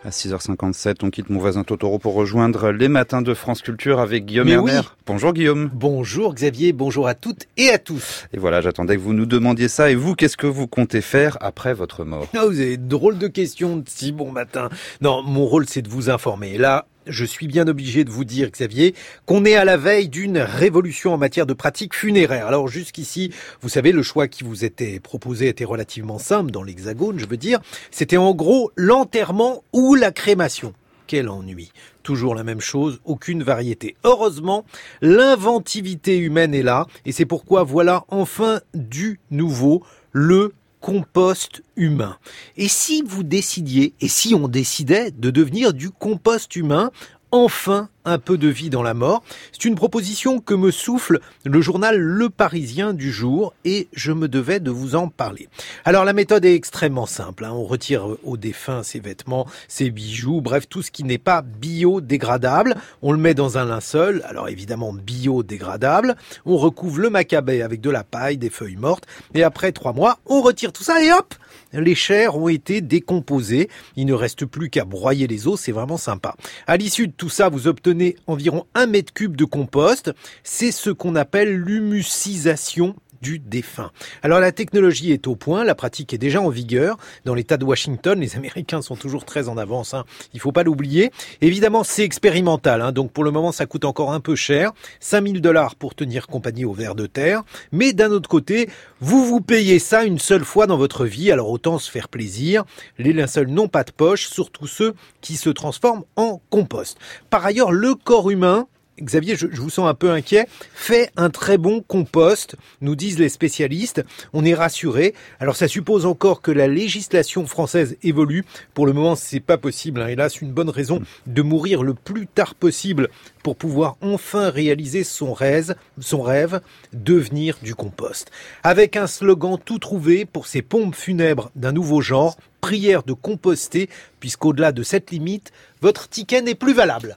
À 6h57, on quitte mon voisin Totoro pour rejoindre les matins de France Culture avec Guillaume Erner. Oui. Bonjour Guillaume. Bonjour Xavier, bonjour à toutes et à tous. Et voilà, j'attendais que vous nous demandiez ça. Et vous, qu'est-ce que vous comptez faire après votre mort? Vous avez de drôles de questions de si bon matin. Non, mon rôle c'est de vous informer. Et là, je suis bien obligé de vous dire, Xavier, qu'on est à la veille d'une révolution en matière de pratiques funéraires. Alors jusqu'ici, vous savez, le choix qui vous était proposé était relativement simple, dans l'Hexagone, je veux dire. C'était en gros l'enterrement ou la crémation. Quel ennui. Toujours la même chose, aucune variété. Heureusement, l'inventivité humaine est là, et c'est pourquoi voilà enfin du nouveau, le compost humain. Et si vous décidiez, et si on décidait de devenir du compost humain, enfin un peu de vie dans la mort, c'est une proposition que me souffle le journal Le Parisien du jour et je me devais de vous en parler. Alors la méthode est extrêmement simple, on retire aux défunts ses vêtements, ses bijoux, bref tout ce qui n'est pas biodégradable, on le met dans un linceul, alors évidemment biodégradable, on recouvre le macabé avec de la paille, des feuilles mortes et après 3 mois, on retire tout ça et hop, les chairs ont été décomposées, il ne reste plus qu'à broyer les os, c'est vraiment sympa. À l'issue de tout ça, vous obtenez environ 1 mètre cube de compost. C'est ce qu'on appelle l'humusisation du défunt. Alors la technologie est au point, la pratique est déjà en vigueur. Dans l'État de Washington, les Américains sont toujours très en avance, il faut pas l'oublier. Évidemment, c'est expérimental, donc pour le moment ça coûte encore un peu cher, $5 000 pour tenir compagnie aux vers de terre. Mais d'un autre côté, vous payez ça une seule fois dans votre vie, alors autant se faire plaisir. Les linceuls n'ont pas de poche, surtout ceux qui se transforment en compost. Par ailleurs, le corps humain, Xavier, je vous sens un peu inquiet, fait un très bon compost, nous disent les spécialistes. On est rassuré. Alors ça suppose encore que la législation française évolue. Pour le moment, c'est pas possible. Hélas, une bonne raison de mourir le plus tard possible pour pouvoir enfin réaliser son rêve, devenir du compost. Avec un slogan tout trouvé pour ces pompes funèbres d'un nouveau genre, prière de composter, puisqu'au-delà de cette limite, votre ticket n'est plus valable.